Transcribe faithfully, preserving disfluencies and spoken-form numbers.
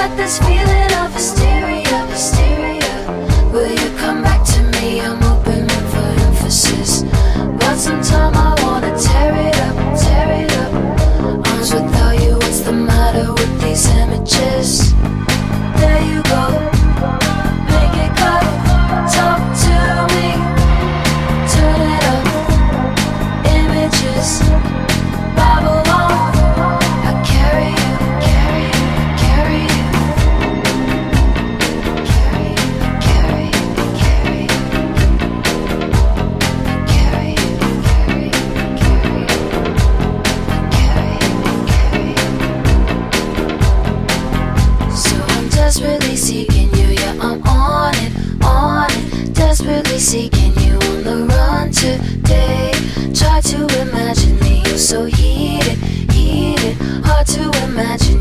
got this feeling of hysteria, hysteria. Will you come back to me? I'm open for emphasis. But sometime I wanna tear it up, tear it up. Arms without you, what's the matter with these images? There you go, make it cut, talk to me, turn it up, images, babble on. I carry you, carry you, carry you, carry you, carry you, carry you, carry you, carry you, carry you, carry you, carry you. So I'm desperately seeking you, yeah, I'm on it, on it. Desperately seeking you on the run today. Try to imagine me, you're so heated, heated. Hard to imagine